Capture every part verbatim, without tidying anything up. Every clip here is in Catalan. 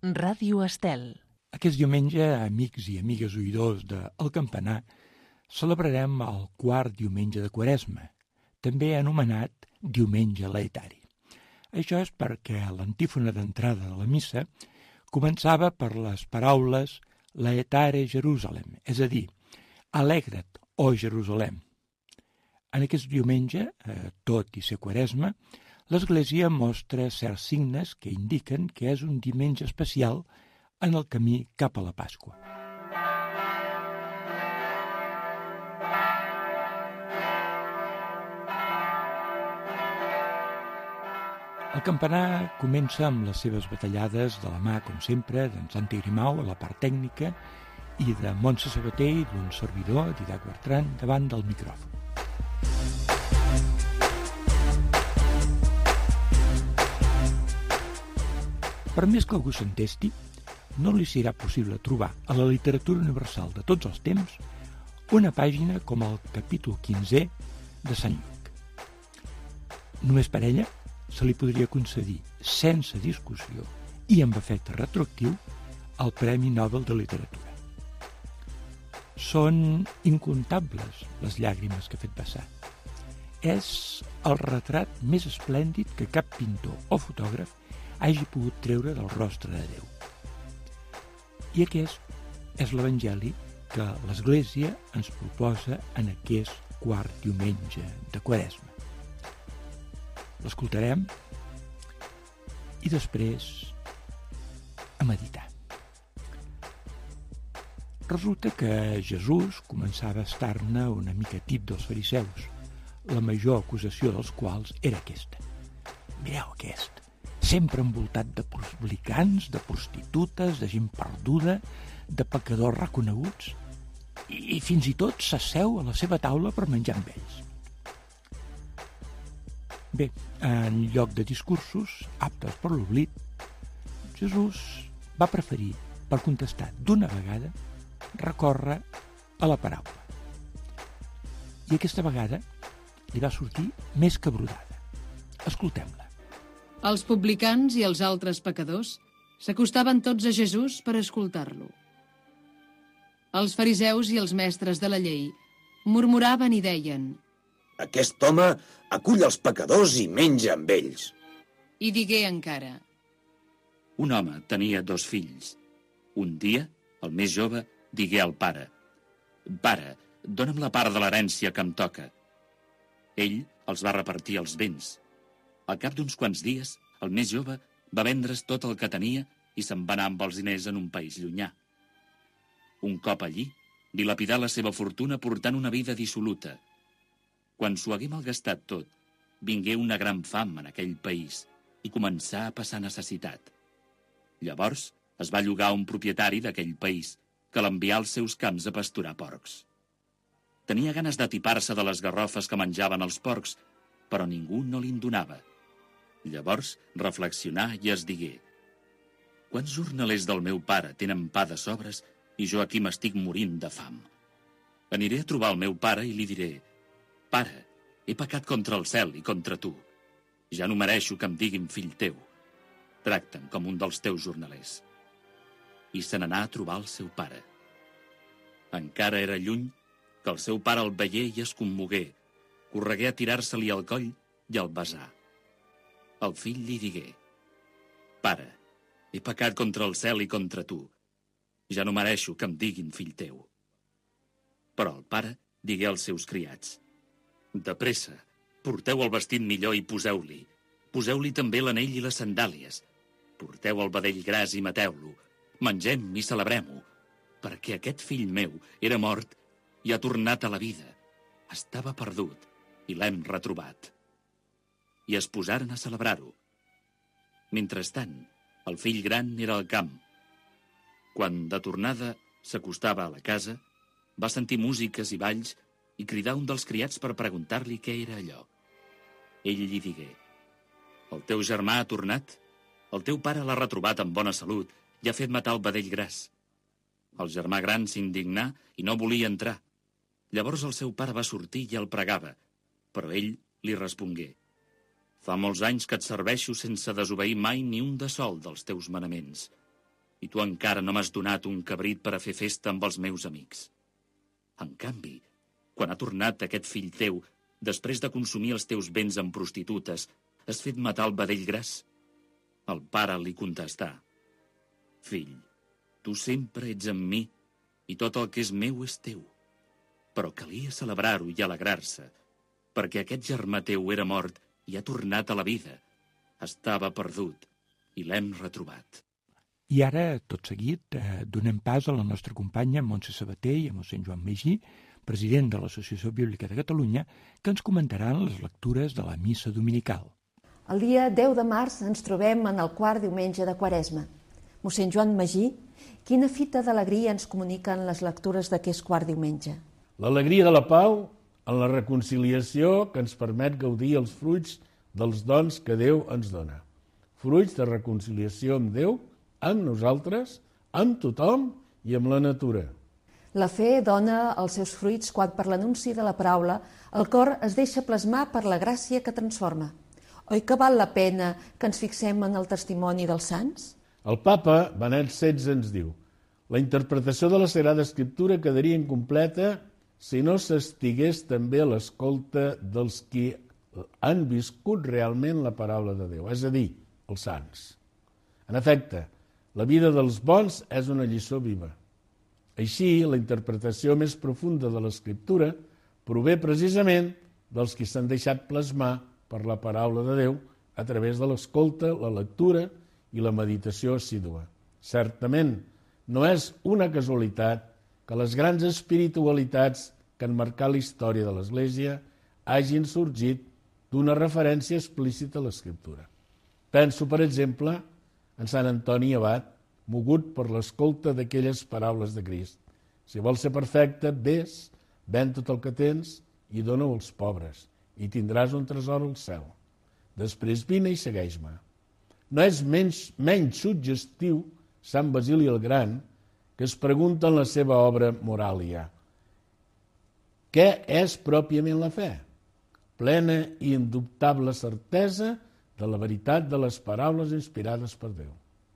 Ràdio Estel. Aquest diumenge, amics i amigues oïdors de El Campanar, celebrarem el quart diumenge de Quaresma, també anomenat Diumenge Laetari. Això és perquè l'antífona d'entrada de la missa començava per les paraules Laetare Jerusalem, és a dir, Alegra't, ó Jerusalem. En aquest diumenge, eh, tot i ser Quaresma, l'Església mostra certs signes que indiquen que és un diumenge especial en el camí cap a la Pasqua. El campanar comença amb les seves batallades de la mà, com sempre, d'en Santi Grimau a la part tècnica i de Montse Sabater i d'un servidor, Didac Bertran, davant del micròfon. Per més que algú s'entesti, no li serà possible trobar a la literatura universal de tots els temps una pàgina com el capítol quinzè de Sant Lluc. Només per ella se li podria concedir, sense discussió i amb efecte retroactiu, el Premi Nobel de Literatura. Són incontables les llàgrimes que ha fet vessar. És el retrat més esplèndid que cap pintor o fotògraf hagi pogut treure del rostre de Déu. I aquest és l'Evangeli que l'Església ens proposa en aquest quart diumenge de Quaresma. L'escoltarem i després a meditar. Resulta que Jesús començava a estar-ne una mica tip dels fariseus, la major acusació dels quals era aquesta. Mireu aquest, sempre envoltat de publicans, de prostitutes, de gent perduda, de pecadors reconeguts, i, i fins i tot s'asseu a la seva taula per menjar amb ells. Bé, en lloc de discursos aptes per l'oblit, Jesús va preferir, per contestar d'una vegada, recórrer a la paraula. I aquesta vegada li va sortir més que brodada. Escoltem-la. Els publicans i els altres pecadors s'acostaven tots a Jesús per escoltar-lo. Els fariseus i els mestres de la llei murmuraven i deien: Aquest home acull els pecadors i menja amb ells. I digué encara: Un home tenia dos fills. Un dia, el més jove digué al pare: Pare, dona'm la part de l'herència que em toca. Ell els va repartir els béns. Al cap d'uns quants dies, el més jove va vendre's tot el que tenia i se'n va anar amb els diners en un país llunyà. Un cop allí, dilapidà la seva fortuna portant una vida dissoluta. Quan s'ho hagué malgastat tot, vingué una gran fam en aquell país i començà a passar necessitat. Llavors es va llogar un propietari d'aquell país que l'envià als seus camps a pasturar porcs. Tenia ganes d'atipar-se de les garrofes que menjaven els porcs, però ningú no li'n donava. Llavors reflexionà i es digué: Quants jornalers del meu pare tenen pa de sobres i jo aquí m'estic morint de fam? Aniré a trobar el meu pare i li diré: Pare, he pecat contra el cel i contra tu. Ja no mereixo que em diguin fill teu. Tracta'm com un dels teus jornalers. I se n'anà a trobar el seu pare. Encara era lluny que el seu pare el veié i es commogué. Corregué a tirar-se-li al coll i el besà. El fill li digué: Pare, he pecat contra el cel i contra tu. Ja no mereixo que em diguin fill teu. Però el pare digué als seus criats: De pressa, porteu el vestit millor i poseu-li. Poseu-li també l'anell i les sandàlies. Porteu el vedell gras i mateu-lo. Mengem i celebrem-ho, perquè aquest fill meu era mort i ha tornat a la vida. Estava perdut i l'hem retrobat. I es posaren a celebrar-ho. Mentrestant, el fill gran era al camp. Quan de tornada s'acostava a la casa, va sentir músiques i balls i cridar un dels criats per preguntar-li què era allò. Ell li digué: El teu germà ha tornat? El teu pare l'ha retrobat en bona salut i ha fet matar el vedell gras. El germà gran s'indignà i no volia entrar. Llavors el seu pare va sortir i el pregava, però ell li respongué: Fa molts anys que et serveixo sense desobeir mai ni un de sol dels teus manaments. i tu encara no m'has donat un cabrit per a fer festa amb els meus amics. En canvi, quan ha tornat aquest fill teu, després de consumir els teus béns amb prostitutes, has fet matar el vedell gras? El pare li contestà: Fill, tu sempre ets amb mi i tot el que és meu és teu. Però calia celebrar-ho i alegrar-se, perquè aquest germà teu era mort i ha tornat a la vida. Estava perdut i l'hem retrobat. I ara, tot seguit, eh, donem pas a la nostra companya Montse Sabater i a mossèn Joan Magí, president de l'Associació Bíblica de Catalunya, que ens comentaran les lectures de la missa dominical. El dia deu de març ens trobem en el quart diumenge de Quaresma. Mossèn Joan Magí, quina fita d'alegria ens comuniquen les lectures d'aquest quart diumenge? L'alegria de la pau en la reconciliació que ens permet gaudir els fruits dels dons que Déu ens dona. Fruits de reconciliació amb Déu, amb nosaltres, amb tothom i amb la natura. La fe dona els seus fruits quan per l'anunci de la paraula el cor es deixa plasmar per la gràcia que transforma. Oi que val la pena que ens fixem en el testimoni dels sants? El papa Benet setze ens diu: la interpretació de la Sagrada Escriptura quedaria incompleta si no s'estigués també a l'escolta dels qui han viscut realment la paraula de Déu, és a dir, els sants. En efecte, la vida dels bons és una lliçó viva. Així, la interpretació més profunda de l'Escriptura prové precisament dels qui s'han deixat plasmar per la paraula de Déu a través de l'escolta, la lectura i la meditació assídua. Certament, no és una casualitat que les grans espiritualitats que han marcat la història de l'Església hagin sorgit d'una referència explícita a l'Escriptura. Penso, per exemple, en Sant Antoni Abat, mogut per l'escolta d'aquelles paraules de Crist. Si vols ser perfecte, vés, ven tot el que tens i dona-ho als pobres, i tindràs un tresor al cel. Després vine i segueix-me. No és menys, menys suggestiu Sant Basili el Gran, que es pregunta en la seva obra Moralia: què és pròpiament la fe? Plena i indubtable certesa de la veritat de les paraules inspirades per Déu.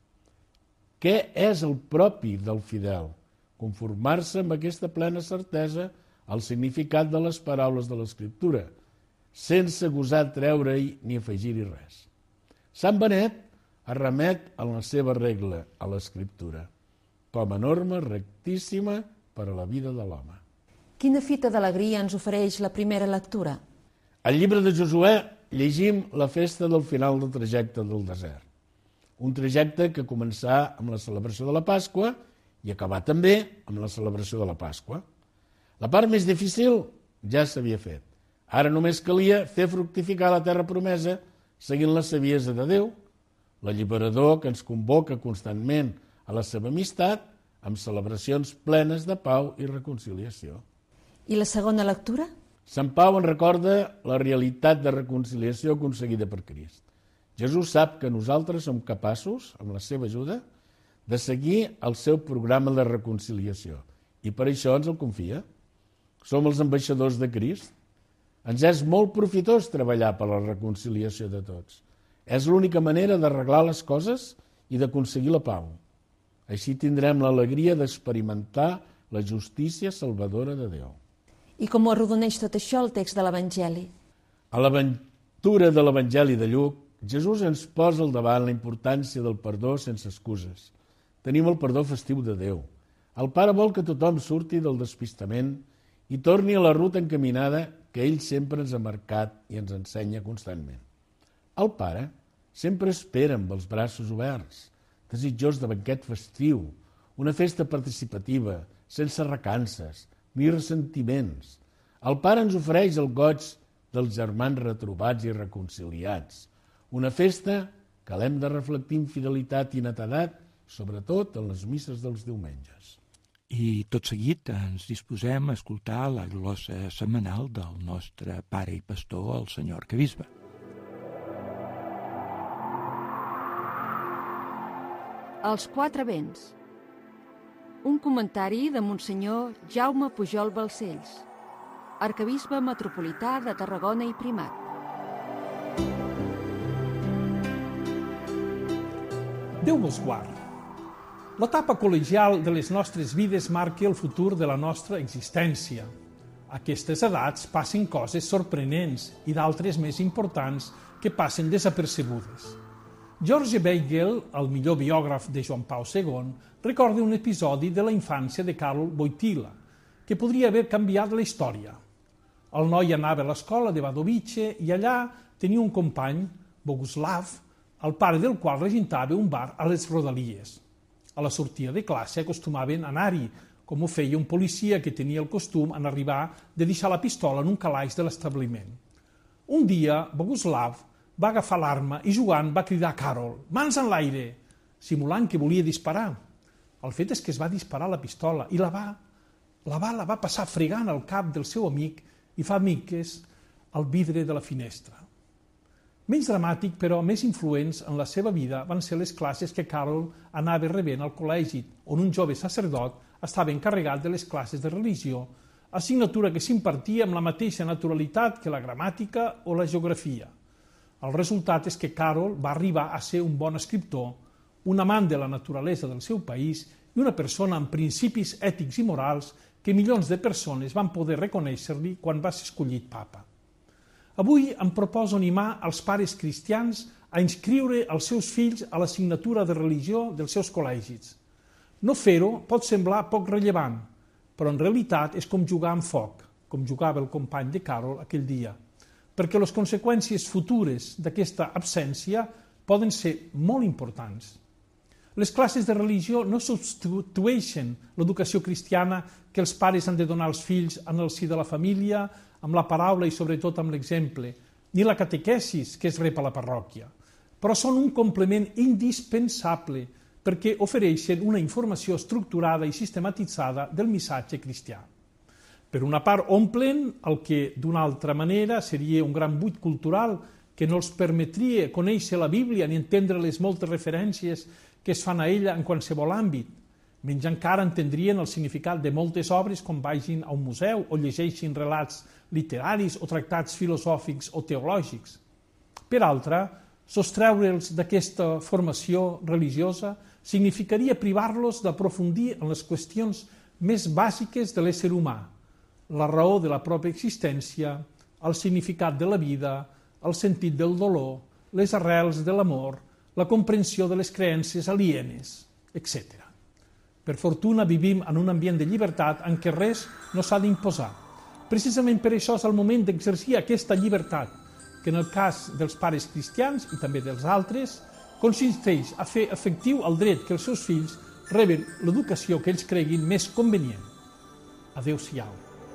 Què és el propi del fidel? Conformar-se amb aquesta plena certesa al significat de les paraules de l'Escriptura, sense gosar treure-hi ni afegir-hi res. Sant Benet es remet en la seva regla a l'Escriptura, com a norma rectíssima per a la vida de l'home. Quina fita d'alegria ens ofereix la primera lectura? Al llibre de Josuè llegim la festa del final del trajecte del desert. Un trajecte que començà amb la celebració de la Pasqua i acabà també amb la celebració de la Pasqua. La part més difícil ja s'havia fet. Ara només calia fer fructificar la terra promesa seguint la saviesa de Déu, l'alliberador que ens convoca constantment a la seva amistat amb celebracions plenes de pau i reconciliació. I la segona lectura? Sant Pau ens recorda la realitat de reconciliació aconseguida per Crist. Jesús sap que nosaltres som capaços, amb la seva ajuda, de seguir el seu programa de reconciliació i per això ens el confia. Som els ambaixadors de Crist. Ens és molt profitós treballar per la reconciliació de tots. És l'única manera d'arreglar les coses i d'aconseguir la pau. Així tindrem l'alegria d'experimentar la justícia salvadora de Déu. I com ho arrodoneix tot això el text de l'Evangeli? A l'aventura de l'Evangeli de Lluc, Jesús ens posa al davant la importància del perdó sense excuses. Tenim el perdó festiu de Déu. El Pare vol que tothom surti del despistament i torni a la ruta encaminada que ell sempre ens ha marcat i ens ensenya constantment. El Pare sempre espera amb els braços oberts, desitjós de banquet festiu, una festa participativa, sense recances ni ressentiments. El Pare ens ofereix el goig dels germans retrobats i reconciliats, una festa que l'hem de reflectir amb fidelitat i netedat, sobretot en les misses dels diumenges. I tot seguit ens disposem a escoltar la glossa setmanal del nostre pare i pastor, el senyor Arquebisbe. Els quatre vents. Un comentari de Monsenyor Jaume Pujol Balcells, arquebisbe metropolità de Tarragona i primat. Déu vos guard. L'etapa col·legial de les nostres vides marca el futur de la nostra existència. A aquestes edats passen coses sorprenents i d'altres més importants que passen desapercebudes. George Beigel, el millor biògraf de Joan Pau segon, recorda un episodi de la infància de Karol Wojtyla, que podria haver canviat la història. El noi anava a l'escola de Wadowice i allà tenia un company, Boguslav, el pare del qual regentava un bar a les rodalies. A la sortida de classe acostumaven a anar-hi, com ho feia un policia que tenia el costum en arribar de deixar la pistola en un calaix de l'establiment. Un dia, Boguslav va agafar l'arma i jugant va cridar a Karol, mans en l'aire, simulant que volia disparar. El fet és que es va disparar la pistola i la, va, la bala va passar fregant al cap del seu amic i fa miques al vidre de la finestra. Menys dramàtic, però més influents en la seva vida van ser les classes que Karol anava rebent al col·legi, on un jove sacerdot estava encarregat de les classes de religió, assignatura que s'impartia amb la mateixa naturalitat que la gramàtica o la geografia. El resultat és que Karol va arribar a ser un bon escriptor, un amant de la naturalesa del seu país i una persona amb principis ètics i morals que milions de persones van poder reconèixer-li quan va ser escollit papa. Avui em proposo animar els pares cristians a inscriure els seus fills a l'assignatura de religió dels seus col·legis. No fer-ho pot semblar poc rellevant, però en realitat és com jugar amb foc, com jugava el company de Karol aquell dia, perquè les conseqüències futures d'aquesta absència poden ser molt importants. Les classes de religió no substitueixen l'educació cristiana que els pares han de donar als fills en el si de la família, amb la paraula i sobretot amb l'exemple, ni la catequesis que es rep a la parròquia, però són un complement indispensable perquè ofereixen una informació estructurada i sistematitzada del missatge cristià. Per una part, omplen el que d'una altra manera seria un gran buit cultural que no els permetria conèixer la Bíblia ni entendre les moltes referències que es fan a ella en qualsevol àmbit. Menys encara entendrien el significat de moltes obres com vagin a un museu o llegeixin relats literaris o tractats filosòfics o teològics. Per altra, sostreure'ls d'aquesta formació religiosa significaria privar-los d'aprofundir en les qüestions més bàsiques de l'ésser humà, la raó de la pròpia existència, el significat de la vida, el sentit del dolor, les arrels de l'amor, la comprensió de les creences alienes, etcètera. Per fortuna vivim en un ambient de llibertat en què res no s'ha d'imposar. Precisament per això és el moment d'exercir aquesta llibertat, que en el cas dels pares cristians i també dels altres, consisteix a fer efectiu el dret que els seus fills reben l'educació que ells creguin més convenient. Adéu-siau.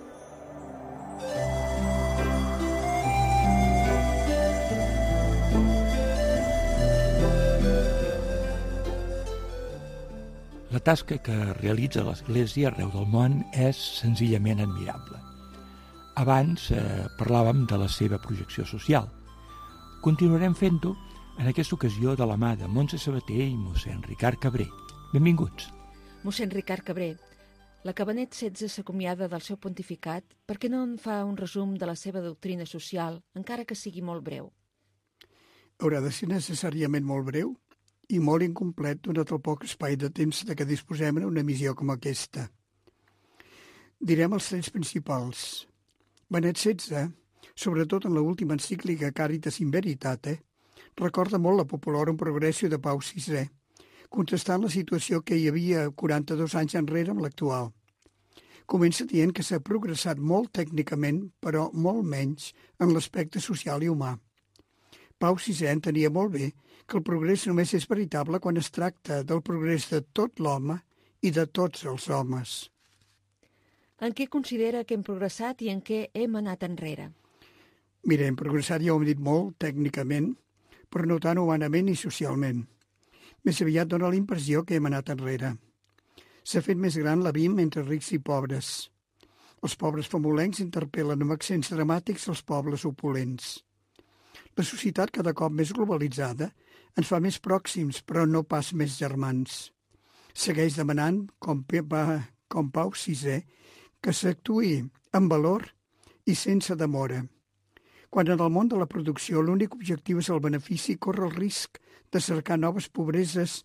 La tasca que realitza l'Església arreu del món és senzillament admirable. Abans eh, parlàvem de la seva projecció social. Continuarem fent-ho en aquesta ocasió de la mà de Montse Sabater i mossèn Ricard Cabré. Benvinguts. Mossèn Ricard Cabré, la que Benet setze s'acomiada del seu pontificat, per què no en fa un resum de la seva doctrina social, encara que sigui molt breu? Haurà de ser necessàriament molt breu i molt incomplet donat el poc espai de temps de què disposem en una missió com aquesta. Direm els trets principals. Benet setze, sobretot en l'última encíclica Caritas in Veritate, recorda molt la Populorum Progressio de Pau sisè, contestant la situació que hi havia quaranta-dos anys enrere amb l'actual. Comença dient que s'ha progressat molt tècnicament, però molt menys en l'aspecte social i humà. Pau sisè entenia molt bé que el progrés només és veritable quan es tracta del progrés de tot l'home i de tots els homes. En què considera que hem progressat i en què hem anat enrere? Mira, hem progressat, ja ho hem dit molt, tècnicament, però no tant humanament i socialment. Més aviat dona la impressió que hem anat enrere. S'ha fet més gran l'abim entre rics i pobres. Els pobres famolencs interpel·len amb accents dramàtics els pobles opulents. La societat, cada cop més globalitzada, ens fa més pròxims, però no pas més germans. Segueix demanant, com, com Pau sisè, que s'actuï amb valor i sense demora. Quan en el món de la producció l'únic objectiu és el benefici, corre el risc de cercar noves pobreses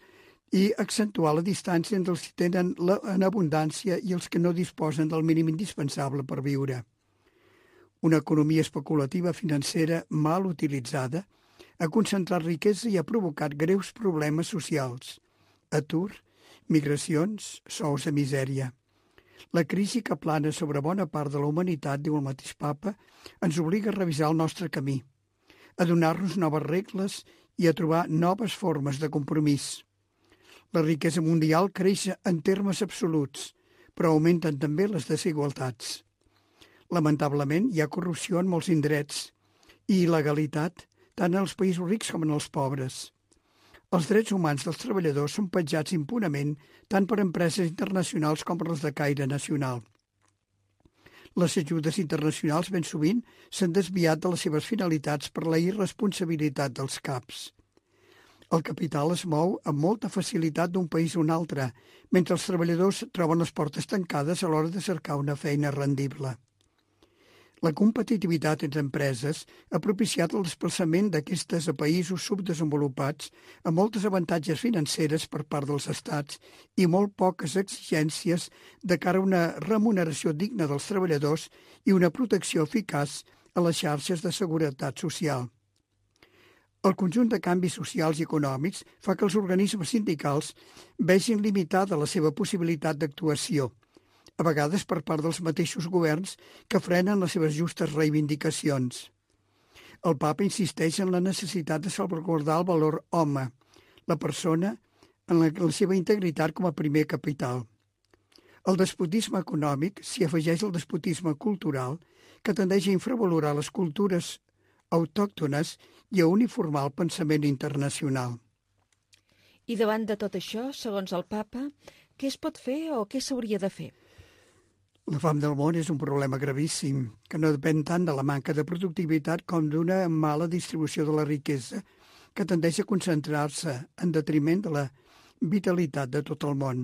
i accentuar la distància entre els que tenen la, en abundància i els que no disposen del mínim indispensable per viure. Una economia especulativa financera mal utilitzada ha concentrat riquesa i ha provocat greus problemes socials, atur, migracions, sous de misèria. La crisi que plana sobre bona part de la humanitat, diu el mateix papa, ens obliga a revisar el nostre camí, a donar-nos noves regles i a trobar noves formes de compromís. La riquesa mundial creix en termes absoluts, però augmenten també les desigualtats. Lamentablement, hi ha corrupció en molts indrets i il·legalitat tant en els països rics com en els pobres. Els drets humans dels treballadors són petjats impunament tant per empreses internacionals com per les de caire nacional. Les ajudes internacionals ben sovint s'han desviat de les seves finalitats per la irresponsabilitat dels caps. El capital es mou amb molta facilitat d'un país a un altre, mentre els treballadors troben les portes tancades a l'hora de cercar una feina rendible. La competitivitat entre empreses ha propiciat el desplaçament d'aquestes a països subdesenvolupats amb moltes avantatges financeres per part dels estats i molt poques exigències de cara a una remuneració digna dels treballadors i una protecció eficaç a les xarxes de seguretat social. El conjunt de canvis socials i econòmics fa que els organismes sindicals vegin limitada la seva possibilitat d'actuació, a vegades per part dels mateixos governs que frenen les seves justes reivindicacions. El papa insisteix en la necessitat de salvaguardar el valor home, la persona, en la, la seva integritat com a primer capital. El despotisme econòmic s'hi afegeix el despotisme cultural, que tendeix a infravalorar les cultures autòctones i a uniformar el pensament internacional. I davant de tot això, segons el papa, què es pot fer o què s'hauria de fer? La fam del món és un problema gravíssim, que no depèn tant de la manca de productivitat com d'una mala distribució de la riquesa, que tendeix a concentrar-se en detriment de la vitalitat de tot el món.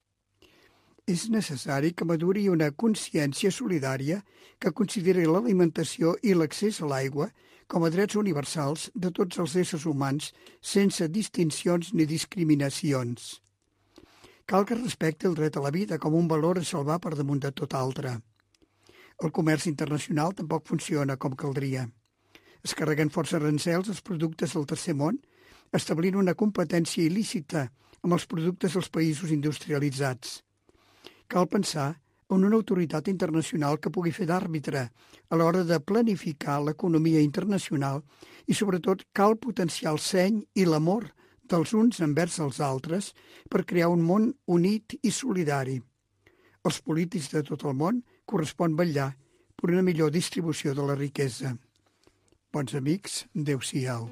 És necessari que maduri una consciència solidària que consideri l'alimentació i l'accés a l'aigua com a drets universals de tots els éssers humans sense distincions ni discriminacions. Cal que respecti el dret a la vida com un valor a salvar per damunt de tot altre. El comerç internacional tampoc funciona com caldria. Es carreguen força arancels els productes del tercer món, establint una competència il·lícita amb els productes dels països industrialitzats. Cal pensar en una autoritat internacional que pugui fer d'àrbitre a l'hora de planificar l'economia internacional i, sobretot, cal potenciar el seny i l'amor dels uns envers els altres per crear un món unit i solidari. Als polítics de tot el món correspon vetllar per una millor distribució de la riquesa. Bons amics, adéu-siau.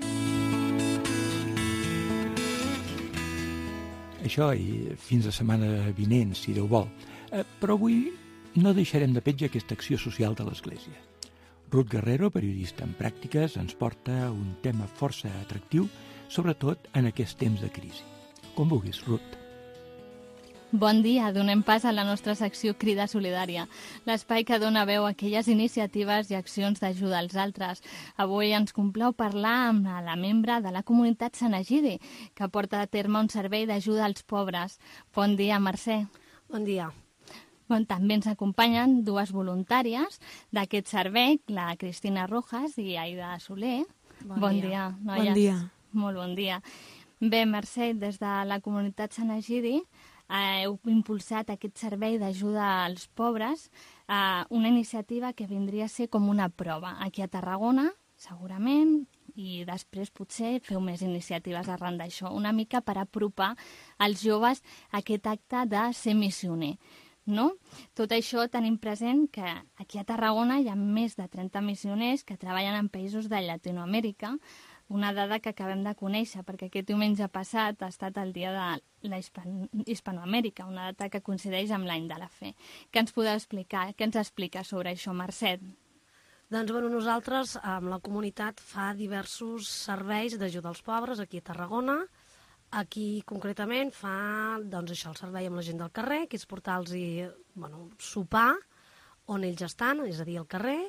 Això i fins la setmana vinent, si Déu vol. Eh, però avui no deixarem de petja aquesta acció social de l'Església. Ruth Guerrero, periodista en pràctiques, ens porta un tema força atractiu, sobretot en aquest temps de crisi. Com vulguis, Ruth. Bon dia, donem pas a la nostra secció Crida Solidària, l'espai que dona veu a aquelles iniciatives i accions d'ajuda als altres. Avui ens complau parlar amb la membre de la comunitat Sant Egidi, que porta a terme un servei d'ajuda als pobres. Bon dia, Mercè. Bon dia. Bon, també ens acompanyen dues voluntàries d'aquest servei, la Cristina Rojas i Aida Soler. Bon, bon dia. dia, noies. Bon dia. Molt bon dia. Bé, Mercè, des de la comunitat Sant Egidi eh, heu impulsat aquest servei d'ajuda als pobres, eh, una iniciativa que vindria a ser com una prova. Aquí a Tarragona, segurament, i després potser feu més iniciatives arran d'això, una mica per apropar als joves aquest acte de ser missioner. No? Tot això tenim present que aquí a Tarragona hi ha més de trenta missioners que treballen en països de Llatinoamèrica, una dada que acabem de conèixer, perquè aquest diumenge passat ha estat el dia de la Hispanoamèrica, una data que coincideix amb l'any de la fe. Què ens podeu explicar? Què ens explica sobre això, Mercè? Doncs bueno, nosaltres, amb la comunitat, fa diversos serveis d'ajuda als pobres aquí a Tarragona. Aquí, concretament, fa doncs, això, el servei amb la gent del carrer, que és portar-los bueno, sopar on ells estan, és a dir, al carrer,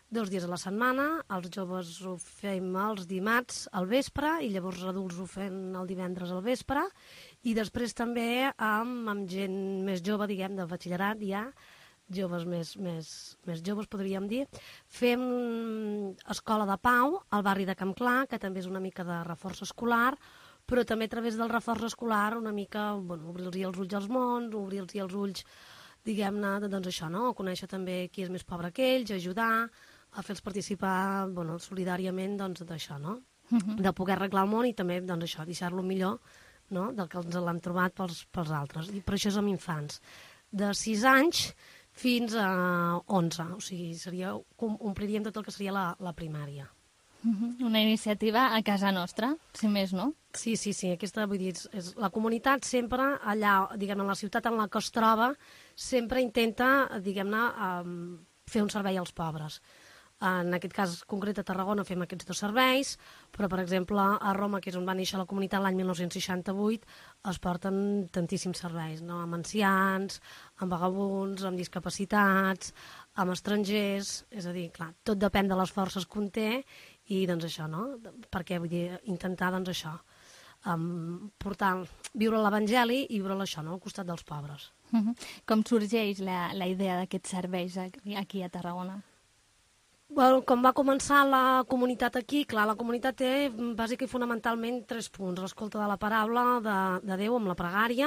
dos dies a la setmana, els joves ho fem els dimarts al vespre i llavors els adults ho fem el divendres al vespre, i després també amb, amb gent més jove, diguem, del batxillerat ja, joves més, més, més joves, podríem dir. Fem escola de pau al barri de Camp Clar, que també és una mica de reforç escolar, però també a través del reforç escolar una mica, bueno, obrir-los els ulls als mons, obrir-los els ulls, diguem-ne, doncs això, no? Conèixer també qui és més pobre que ells, ajudar, a fer-los participar, bueno, solidàriament, doncs, d'això, no? Uh-huh. De poder arreglar el món i també, doncs, això, deixar-lo millor, no?, del que ens l'hem trobat pels, pels altres. I per això és amb infants. De sis anys fins a onze, o sigui, seria, ompliríem tot el que seria la, la primària. Uh-huh. Una iniciativa a casa nostra, si més no? Sí, sí, sí, aquesta, vull dir, és, és, la comunitat sempre allà, diguem-ne, en la ciutat en la que es troba, sempre intenta, diguem-ne, um, fer un servei als pobres. En aquest cas concret a Tarragona fem aquests dos serveis, però per exemple a Roma, que és on va néixer la comunitat l'any mil nou-cents seixanta-vuit, es porten tantíssims serveis, no? Amb ancians, amb vagabunds, amb discapacitats, amb estrangers, és a dir, clar, tot depèn de les forces que un té i doncs això, no? Perquè vull dir, intentar doncs això, um, portar, viure l'Evangeli i viure això, no? Al costat dels pobres. Uh-huh. Com sorgeix la, la idea d'aquests serveis aquí, aquí a Tarragona? Bueno, com va començar la comunitat aquí, clar, la comunitat té bàsicament i fonamentalment tres punts. L'escolta de la paraula de, de Déu amb la pregària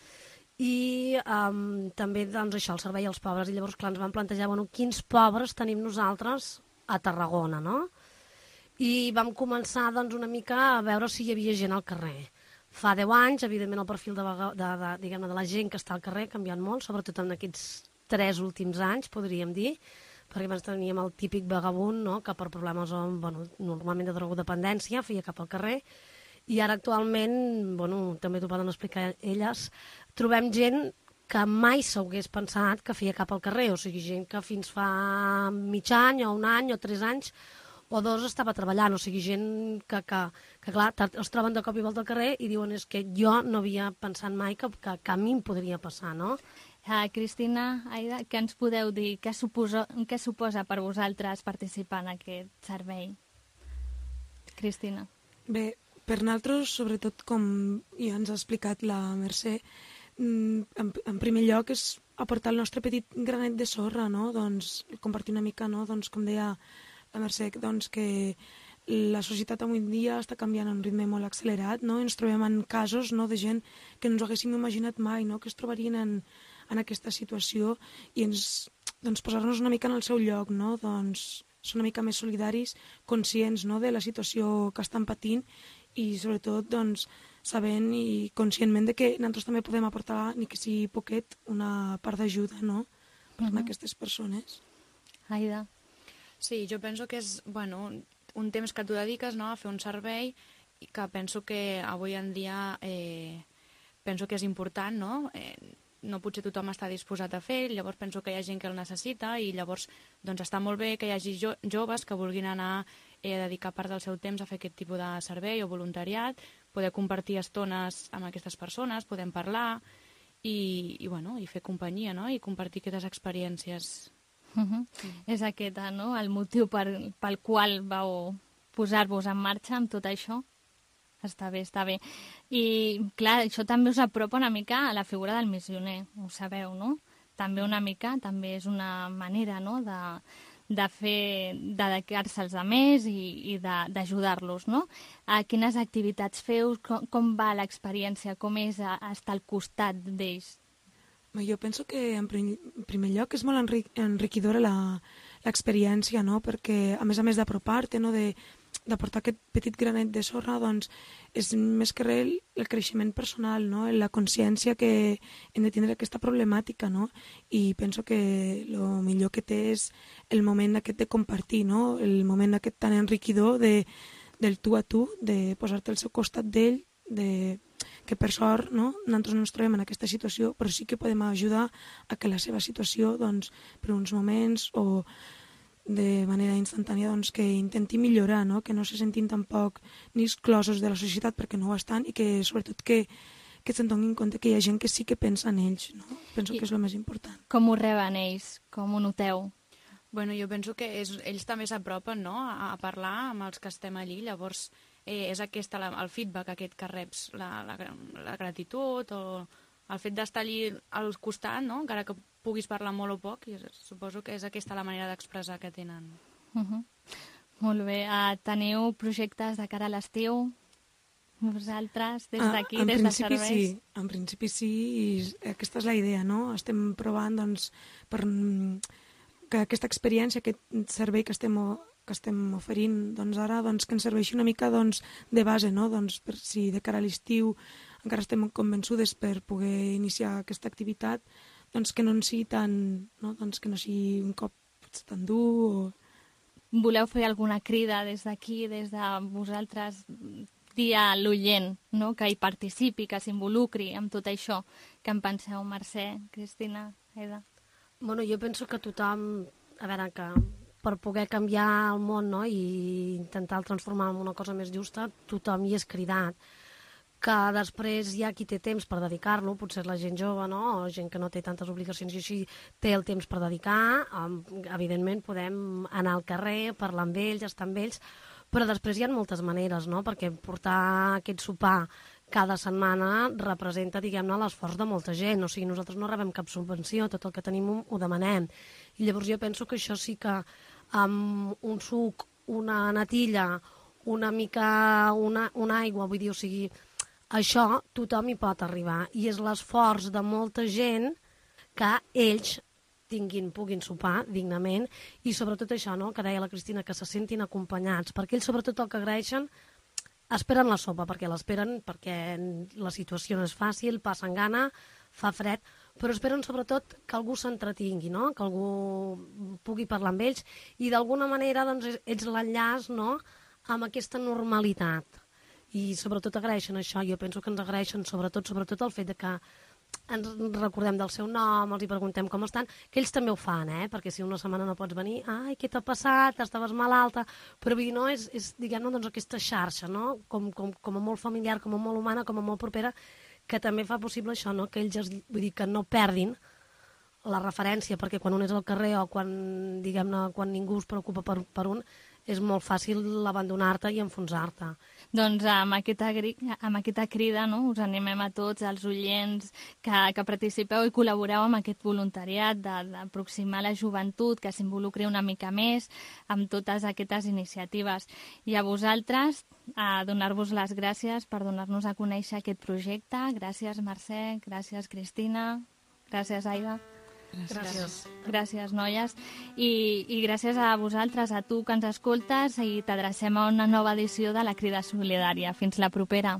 i um, també doncs, això, el servei als pobres. I llavors, clar, ens vam plantejar, bueno, quins pobres tenim nosaltres a Tarragona, no? I vam començar doncs, una mica a veure si hi havia gent al carrer. Fa deu anys, evidentment, el perfil de, de, de, diguem-ne, de la gent que està al carrer ha canviat molt, sobretot en aquests tres últims anys, podríem dir, perquè abans teníem el típic vagabund, no?, que per problemes bueno, normalment de drogodependència feia cap al carrer, i ara actualment, bueno, també t'ho poden explicar elles, trobem gent que mai s'hagués pensat que feia cap al carrer, o sigui, gent que fins fa mig any o un any o tres anys o dos estava treballant, o sigui, gent que, que, que clar, es troben de cop i volta al carrer i diuen és que jo no havia pensat mai que, que, que a mi em podria passar, no? Uh, Cristina, Aida, què ens podeu dir? Què suposa, què suposa per vosaltres participar en aquest servei? Cristina. Bé, per nosaltres, sobretot com ja ens ha explicat la Mercè, en, en primer lloc és aportar el nostre petit granet de sorra, no? Doncs compartir una mica, no? Doncs com deia la Mercè, doncs que la societat avui en dia està canviant a un ritme molt accelerat, no? Ens trobem en casos, no?, de gent que no ens haguéssim imaginat mai, no?, que es trobarien en, en aquesta situació i ens, doncs, posar-nos una mica en el seu lloc, no? Doncs ser una mica més solidaris, conscients, no?, de la situació que estan patint i sobretot doncs, sabent i conscientment de que nosaltres també podem aportar, ni que sigui poquet, una part d'ajuda, no?, per uh-huh. a aquestes persones. Aida. Sí, jo penso que és, bueno, un temps que tu dediques, no?, a fer un servei i que penso que avui en dia eh, penso que és important, no?, eh, no potser tothom està disposat a fer, llavors penso que hi ha gent que el necessita i llavors doncs està molt bé que hi hagi jo, joves que vulguin anar eh, a dedicar part del seu temps a fer aquest tipus de servei o voluntariat, poder compartir estones amb aquestes persones, podem parlar i, i, bueno, i fer companyia, no?, i compartir aquestes experiències. Uh-huh. Mm. És aquest, no?, el motiu per, pel qual vau posar-vos en marxa amb tot això. Està bé, està bé. I, clar, això també us apropa una mica a la figura del missioner, ho sabeu, no? També una mica, també és una manera, no?, de, de fer, de dedicar-se als altres i, i d'ajudar-los, no? A quines activitats feu, com, com va l'experiència, com és a, a estar al costat d'ells? Jo penso que, en primer lloc, és molt enric enriquidora l'experiència, no?, perquè, a més a més d'apropar-te, no?, de d'aportar aquest petit granet de sorra, doncs és més que res el creixement personal, no?, la consciència que hem de tindre aquesta problemàtica, no?, i penso que el millor que té és el moment aquest de compartir, no?, el moment aquest tan enriquidor de, del tu a tu, de posar-te al seu costat d'ell, de que per sort, no?, nosaltres no ens trobem en aquesta situació, però sí que podem ajudar a que la seva situació, doncs, per uns moments o de manera instantània, doncs, que intenti millorar, no?, que no se sentin tampoc ni exclosos de la societat perquè no ho estan i que sobretot que, que se'n donin compte que hi ha gent que sí que pensa en ells, no? Penso I que és el més important. Com ho reben ells? Com ho noteu? Bueno, jo penso que és, ells també s'apropen, no?, a, a parlar amb els que estem allí, llavors eh, és aquesta, la, el feedback aquest que reps, la, la, la gratitud o el fet d'estar allí al costat, no?, encara que puguis parlar molt o poc, i suposo que és aquesta la manera d'expressar que tenen. Uh -huh. Molt bé. Uh, teniu projectes de cara a l'estiu? Vosaltres, des d'aquí, ah, des de serveis? Sí, en principi sí, i aquesta és la idea, no? Estem provant, doncs, per que aquesta experiència, aquest servei que estem, que estem oferint, doncs ara, doncs, que ens serveixi una mica, doncs, de base, no? Doncs, per si de cara a l'estiu encara estem convençudes per poder iniciar aquesta activitat, doncs que no en sigui tan, no? Doncs que no sigui un cop tan dur o... Voleu fer alguna crida des d'aquí, des de vosaltres, dir a l'oient, no?, que hi participi, que s'involucri amb tot això? Què en penseu, Mercè, Cristina, Aida? Bueno, jo penso que tothom, a veure, que per poder canviar el món, no?, i intentar transformar en una cosa més justa, tothom hi és cridat. Que després hi ha qui té temps per dedicar-lo, potser és la gent jove, no?, o gent que no té tantes obligacions i així té el temps per dedicar. Evidentment podem anar al carrer, parlar amb ells, estar amb ells, però després hi ha moltes maneres, no?, perquè portar aquest sopar cada setmana representa, diguem-ne, l'esforç de molta gent. O sigui, nosaltres no rebem cap subvenció, tot el que tenim ho, ho demanem. I llavors jo penso que això sí que amb un suc, una natilla, una mica, una, una aigua, vull dir, o sigui, això tothom hi pot arribar. I és l'esforç de molta gent que ells tinguin, puguin sopar dignament, i sobretot això, no?, que deia la Cristina, que se sentin acompanyats, perquè ells sobretot el que agraeixen, esperen la sopa, perquè l'esperen, perquè la situació no és fàcil, passen gana, fa fred, però esperen sobretot que algú s'entretingui, no?, que algú pugui parlar amb ells, i d'alguna manera doncs, ets l'enllaç, no?, amb aquesta normalitat. I sobretot agraeixen això. Jo penso que ens agraeixen sobretot sobretot el fet de que ens recordem del seu nom, els hi preguntem com estan, que ells també ho fan, eh? Perquè si una setmana no pots venir, ai, què t'ha passat, estaves malalta, però vull dir, no, és, és diguem-ne, doncs, aquesta xarxa, no?, com, com, com a molt familiar, com a molt humana, com a molt propera, que també fa possible això, no?, que ells, es, vull dir, que no perdin la referència, perquè quan un és al carrer o quan, diguem-ne, quan ningú es preocupa per, per un, és molt fàcil abandonar-te i enfonsar-te. Doncs amb aquesta, amb aquesta crida, no?, us animem a tots, els oients, que, que participeu i col·laboreu amb aquest voluntariat d'aproximar la joventut, que s'involucri una mica més amb totes aquestes iniciatives. I a vosaltres, a donar-vos les gràcies per donar-nos a conèixer aquest projecte. Gràcies, Mercè, gràcies, Cristina, gràcies, Aida. Gràcies. Gràcies, noies. I, I gràcies a vosaltres, a tu que ens escoltes, i t'adrecem a una nova edició de la Crida Solidària. Fins la propera.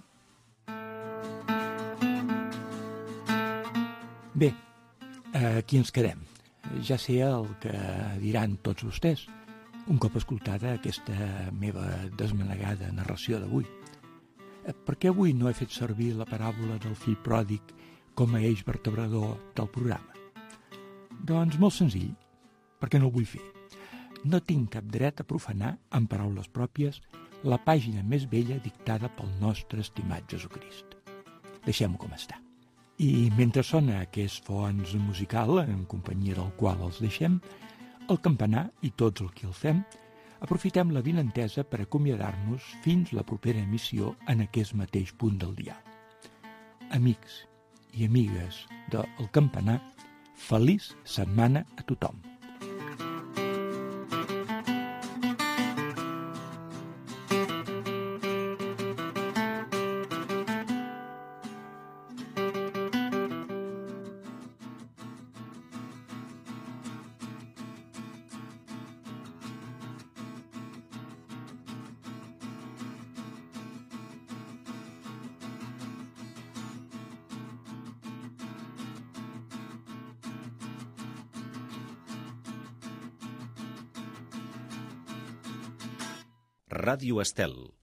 Bé, aquí ens quedem. Ja sé el que diran tots vostès, un cop escoltada aquesta meva desmanegada narració d'avui. Per què avui no he fet servir la paràbola del fill pròdig com a eix vertebrador del programa? Doncs molt senzill, perquè no ho vull fer. No tinc cap dret a profanar, amb paraules pròpies, la pàgina més vella dictada pel nostre estimat Jesucrist. Deixem-ho com està. I mentre sona aquest fons musical, en companyia del qual els deixem, el campanar i tots els que el fem, aprofitem la vinentesa per acomiadar-nos fins la propera emissió en aquest mateix punt del dial. Amics i amigues del Campanar, feliç setmana a tothom. Ràdio Estel,